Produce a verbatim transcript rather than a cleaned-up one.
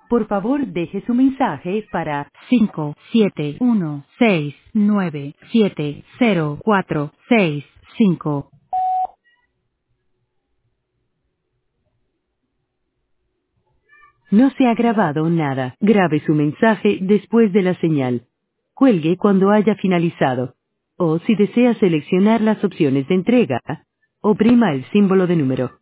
Por favor, deje su mensaje para cinco siete uno seis nueve siete cero cuatro seis cinco. No se ha grabado nada. Grabe su mensaje después de la señal. Cuelgue cuando haya finalizado. O si desea seleccionar las opciones de entrega, oprima el símbolo de número.